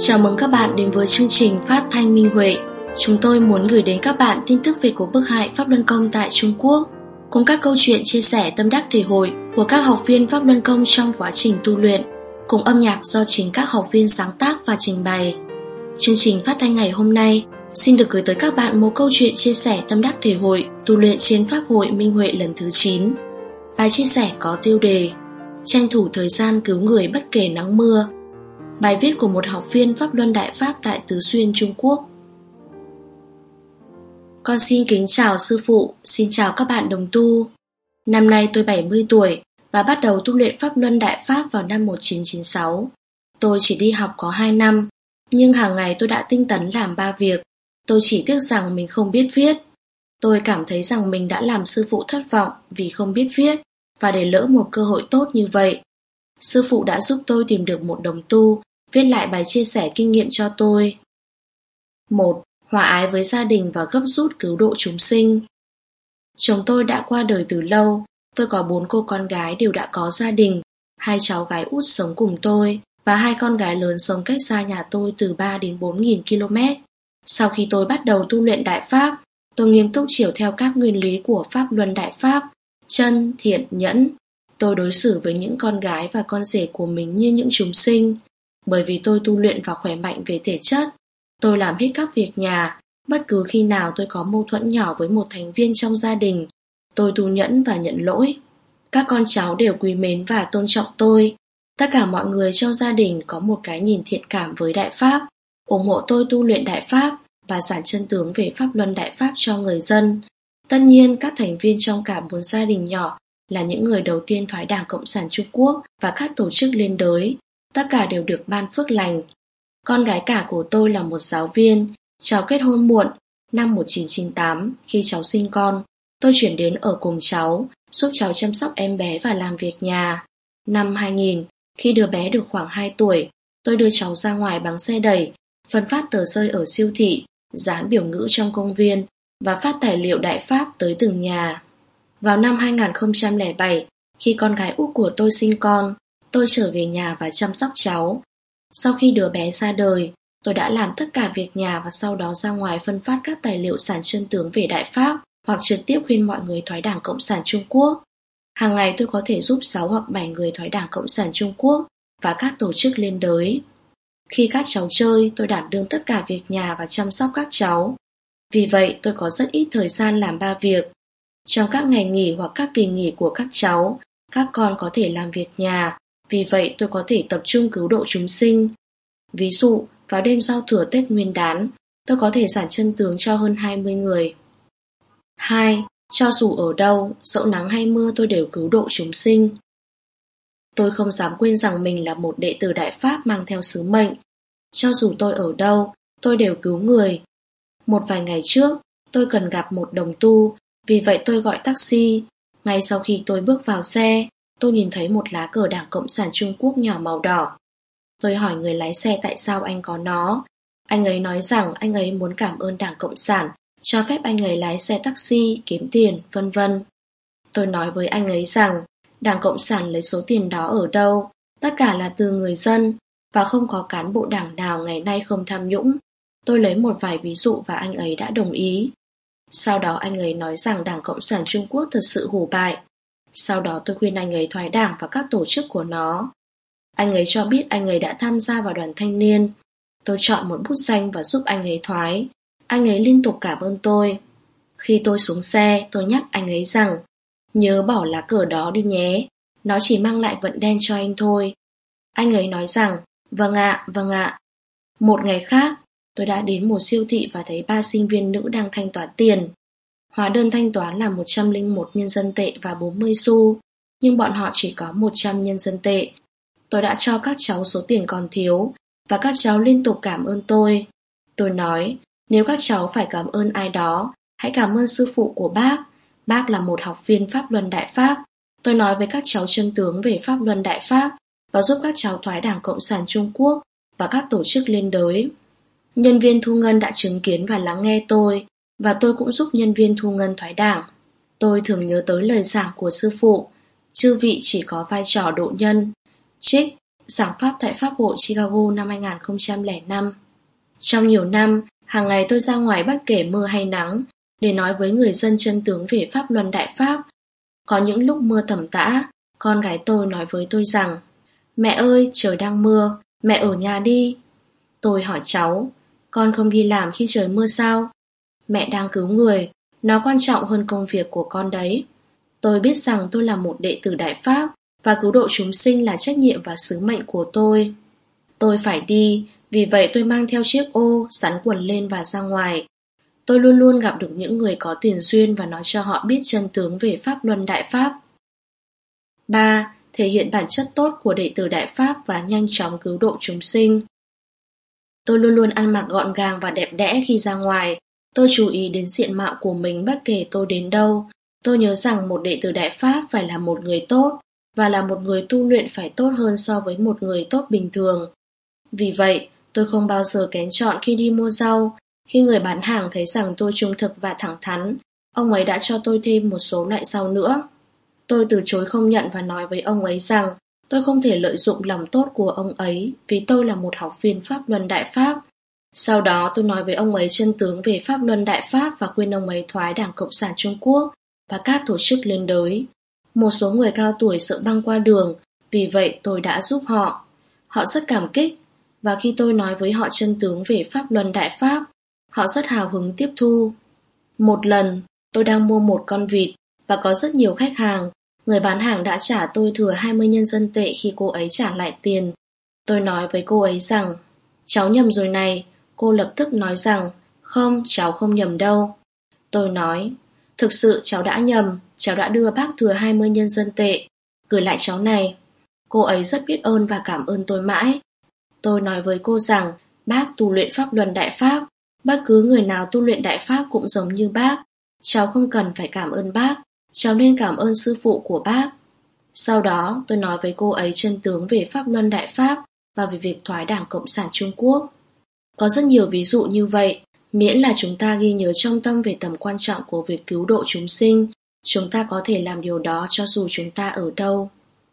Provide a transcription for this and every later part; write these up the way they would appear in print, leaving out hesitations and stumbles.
Chào mừng các bạn đến với chương trình phát thanh Minh Huệ. Chúng tôi muốn gửi đến các bạn tin tức về cuộc bức hại Pháp Luân Công tại Trung Quốc, cùng các câu chuyện chia sẻ tâm đắc thể hội của các học viên Pháp Luân Công trong quá trình tu luyện, cùng âm nhạc do chính các học viên sáng tác và trình bày. Chương trình phát thanh ngày hôm nay xin được gửi tới các bạn một câu chuyện chia sẻ tâm đắc thể hội tu luyện trên Pháp hội Minh Huệ lần thứ 9. Bài chia sẻ có tiêu đề tranh thủ thời gian cứu người bất kể nắng mưa. Bài viết của một học viên Pháp Luân Đại Pháp tại Tứ Xuyên, Trung Quốc. Con xin kính chào sư phụ, xin chào các bạn đồng tu. Năm nay tôi 70 tuổi và bắt đầu tu luyện Pháp Luân Đại Pháp vào năm 1996. Tôi chỉ đi học có 2 năm, nhưng hàng ngày tôi đã tinh tấn làm 3 việc. Tôi chỉ tiếc rằng mình không biết viết. Tôi cảm thấy rằng mình đã làm sư phụ thất vọng vì không biết viết và để lỡ một cơ hội tốt như vậy. Sư phụ đã giúp tôi tìm được một đồng tu viết lại bài chia sẻ kinh nghiệm cho tôi. 1. Hòa ái với gia đình và gấp rút cứu độ chúng sinh. Chồng tôi đã qua đời từ lâu. Tôi có 4 cô con gái đều đã có gia đình, 2 cháu gái út sống cùng tôi và 2 con gái lớn sống cách xa nhà tôi từ 3 đến 4.000 km. Sau khi tôi bắt đầu tu luyện Đại Pháp, tôi nghiêm túc chiều theo các nguyên lý của Pháp Luân Đại Pháp, chân, thiện, nhẫn. Tôi đối xử với những con gái và con rể của mình như những chúng sinh. Bởi vì tôi tu luyện và khỏe mạnh về thể chất, tôi làm hết các việc nhà. Bất cứ khi nào tôi có mâu thuẫn nhỏ với một thành viên trong gia đình, tôi tu nhẫn và nhận lỗi. Các con cháu đều quý mến và tôn trọng tôi. Tất cả mọi người trong gia đình có một cái nhìn thiện cảm với Đại Pháp, ủng hộ tôi tu luyện Đại Pháp và giảng chân tướng về Pháp Luân Đại Pháp cho người dân. Tất nhiên, các thành viên trong cả 4 gia đình nhỏ là những người đầu tiên thoái Đảng Cộng sản Trung Quốc và các tổ chức liên đới. Tất cả đều được ban phước lành. Con gái cả của tôi là một giáo viên. Cháu kết hôn muộn, năm 1998, khi cháu sinh con, tôi chuyển đến ở cùng cháu, giúp cháu chăm sóc em bé và làm việc nhà. Năm 2000, khi đứa bé được khoảng 2 tuổi, tôi đưa cháu ra ngoài bằng xe đẩy, phân phát tờ rơi ở siêu thị, dán biểu ngữ trong công viên và phát tài liệu Đại Pháp tới từng nhà. Vào năm 2007, khi con gái út của tôi sinh con, tôi trở về nhà và chăm sóc cháu. Sau khi đứa bé ra đời, tôi đã làm tất cả việc nhà và sau đó ra ngoài phân phát các tài liệu giảng chân tướng về Đại Pháp hoặc trực tiếp khuyên mọi người thoái Đảng Cộng sản Trung Quốc. Hàng ngày tôi có thể giúp 6 hoặc 7 người thoái Đảng Cộng sản Trung Quốc và các tổ chức liên đới. Khi các cháu chơi, tôi đảm đương tất cả việc nhà và chăm sóc các cháu. Vì vậy, tôi có rất ít thời gian làm 3 việc. Trong các ngày nghỉ hoặc các kỳ nghỉ của các cháu, các con có thể làm việc nhà. Vì vậy tôi có thể tập trung cứu độ chúng sinh. Ví dụ, vào đêm giao thừa Tết Nguyên đán, tôi có thể giảng chân tướng cho hơn 20 người. 2. Cho dù ở đâu, dẫu nắng hay mưa tôi đều cứu độ chúng sinh. Tôi không dám quên rằng mình là một đệ tử Đại Pháp mang theo sứ mệnh. Cho dù tôi ở đâu, tôi đều cứu người. Một vài ngày trước, tôi cần gặp một đồng tu, vì vậy tôi gọi taxi. Ngay sau khi tôi bước vào xe, tôi nhìn thấy một lá cờ Đảng Cộng sản Trung Quốc nhỏ màu đỏ. Tôi hỏi người lái xe tại sao anh có nó. Anh ấy nói rằng anh ấy muốn cảm ơn Đảng Cộng sản, cho phép anh ấy lái xe taxi, kiếm tiền, vân vân. Tôi nói với anh ấy rằng Đảng Cộng sản lấy số tiền đó ở đâu, tất cả là từ người dân, và không có cán bộ đảng nào ngày nay không tham nhũng. Tôi lấy một vài ví dụ và anh ấy đã đồng ý. Sau đó anh ấy nói rằng Đảng Cộng sản Trung Quốc thật sự hủ bại. Sau đó tôi khuyên anh ấy thoái đảng và các tổ chức của nó. Anh ấy cho biết anh ấy đã tham gia vào đoàn thanh niên. Tôi chọn một bút danh và giúp anh ấy thoái. Anh ấy liên tục cảm ơn tôi. Khi tôi xuống xe, tôi nhắc anh ấy rằng nhớ bỏ lá cờ đó đi nhé, nó chỉ mang lại vận đen cho anh thôi. Anh ấy nói rằng vâng ạ, vâng ạ. Một ngày khác, tôi đã đến một siêu thị và thấy 3 sinh viên nữ đang thanh toán tiền. Hóa đơn thanh toán là 101 nhân dân tệ và 40 xu, nhưng bọn họ chỉ có 100 nhân dân tệ. Tôi đã cho các cháu số tiền còn thiếu, và các cháu liên tục cảm ơn tôi. Tôi nói, nếu các cháu phải cảm ơn ai đó, hãy cảm ơn sư phụ của bác. Bác là một học viên Pháp Luân Đại Pháp. Tôi nói với các cháu chân tướng về Pháp Luân Đại Pháp và giúp các cháu thoái Đảng Cộng sản Trung Quốc và các tổ chức liên đới. Nhân viên thu ngân đã chứng kiến và lắng nghe tôi, và tôi cũng giúp nhân viên thu ngân thoái đảng. Tôi thường nhớ tới lời giảng của sư phụ, chư vị chỉ có vai trò độ nhân. Trích giảng pháp tại Pháp hội Chicago năm 2005. Trong nhiều năm, hàng ngày tôi ra ngoài bất kể mưa hay nắng để nói với người dân chân tướng về Pháp Luân Đại Pháp. Có những lúc mưa tầm tã, con gái tôi nói với tôi rằng: "Mẹ ơi, trời đang mưa, mẹ ở nhà đi." Tôi hỏi cháu: "Con không đi làm khi trời mưa sao?" "Mẹ đang cứu người, nó quan trọng hơn công việc của con đấy." Tôi biết rằng tôi là một đệ tử Đại Pháp và cứu độ chúng sinh là trách nhiệm và sứ mệnh của tôi. Tôi phải đi, vì vậy tôi mang theo chiếc ô, sắn quần lên và ra ngoài. Tôi luôn luôn gặp được những người có tiền duyên và nói cho họ biết chân tướng về Pháp Luân Đại Pháp. 3. Thể hiện bản chất tốt của đệ tử Đại Pháp và nhanh chóng cứu độ chúng sinh. Tôi luôn luôn ăn mặc gọn gàng và đẹp đẽ khi ra ngoài. Tôi chú ý đến diện mạo của mình bất kể tôi đến đâu. Tôi nhớ rằng một đệ tử Đại Pháp phải là một người tốt, và là một người tu luyện phải tốt hơn so với một người tốt bình thường. Vì vậy, tôi không bao giờ kén chọn khi đi mua rau. Khi người bán hàng thấy rằng tôi trung thực và thẳng thắn, ông ấy đã cho tôi thêm một số loại rau nữa. Tôi từ chối không nhận và nói với ông ấy rằng tôi không thể lợi dụng lòng tốt của ông ấy vì tôi là một học viên Pháp Luân Đại Pháp. Sau đó tôi nói với ông ấy chân tướng về Pháp Luân Đại Pháp và khuyên ông ấy thoái Đảng Cộng sản Trung Quốc và các tổ chức liên đới. Một số người cao tuổi sợ băng qua đường, vì vậy tôi đã giúp họ. Họ rất cảm kích, và khi tôi nói với họ chân tướng về Pháp Luân Đại Pháp, họ rất hào hứng tiếp thu. Một lần, tôi đang mua một con vịt và có rất nhiều khách hàng. Người bán hàng đã trả tôi thừa 20 nhân dân tệ khi cô ấy trả lại tiền. Tôi nói với cô ấy rằng: "Cháu nhầm rồi này." Cô lập tức nói rằng: "Không, cháu không nhầm đâu." Tôi nói: "Thực sự cháu đã nhầm, cháu đã đưa bác thừa 20 nhân dân tệ. Gửi lại cháu này." Cô ấy rất biết ơn và cảm ơn tôi mãi. Tôi nói với cô rằng bác tu luyện Pháp Luân Đại Pháp. Bất cứ người nào tu luyện Đại Pháp cũng giống như bác. Cháu không cần phải cảm ơn bác, cháu nên cảm ơn sư phụ của bác. Sau đó tôi nói với cô ấy chân tướng về Pháp Luân Đại Pháp và về việc thoái Đảng Cộng sản Trung Quốc. Có rất nhiều ví dụ như vậy. Miễn là chúng ta ghi nhớ trong tâm về tầm quan trọng của việc cứu độ chúng sinh, chúng ta có thể làm điều đó cho dù chúng ta ở đâu.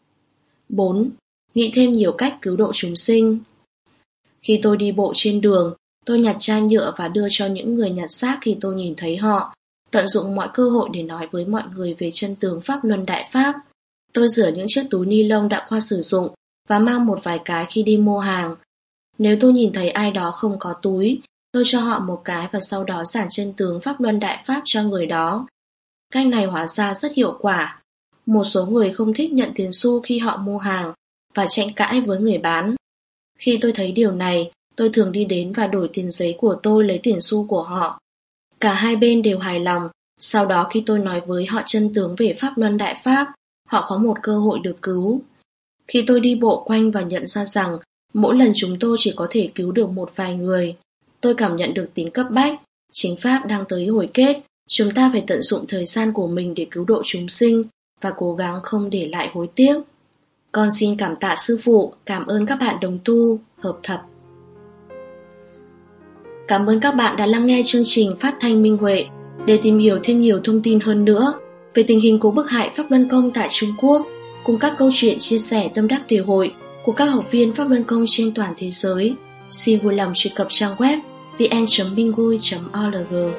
4. Nghĩ thêm nhiều cách cứu độ chúng sinh. Khi tôi đi bộ trên đường, tôi nhặt chai nhựa và đưa cho những người nhặt rác khi tôi nhìn thấy họ, tận dụng mọi cơ hội để nói với mọi người về chân tướng Pháp Luân Đại Pháp. Tôi rửa những chiếc túi ni lông đã qua sử dụng và mang một vài cái khi đi mua hàng. Nếu tôi nhìn thấy ai đó không có túi, tôi cho họ một cái và sau đó giảng chân tướng Pháp Luân Đại Pháp cho người đó. Cách này hóa ra rất hiệu quả. Một số người không thích nhận tiền xu khi họ mua hàng và tranh cãi với người bán. Khi tôi thấy điều này, tôi thường đi đến và đổi tiền giấy của tôi lấy tiền xu của họ. Cả hai bên đều hài lòng. Sau đó khi tôi nói với họ chân tướng về Pháp Luân Đại Pháp, họ có một cơ hội được cứu. Khi tôi đi bộ quanh và nhận ra rằng mỗi lần chúng tôi chỉ có thể cứu được một vài người, tôi cảm nhận được tính cấp bách. Chính Pháp đang tới hồi kết. Chúng ta phải tận dụng thời gian của mình để cứu độ chúng sinh và cố gắng không để lại hối tiếc. Con xin cảm tạ sư phụ, cảm ơn các bạn đồng tu, hợp thập. Cảm ơn các bạn đã lắng nghe chương trình phát thanh Minh Huệ. Để tìm hiểu thêm nhiều thông tin hơn nữa về tình hình của bức hại Pháp Luân Công tại Trung Quốc, cùng các câu chuyện chia sẻ tâm đắc thể hội của các học viên Pháp Luân Công trên toàn thế giới, xin vui lòng truy cập trang web vn.minhui.org.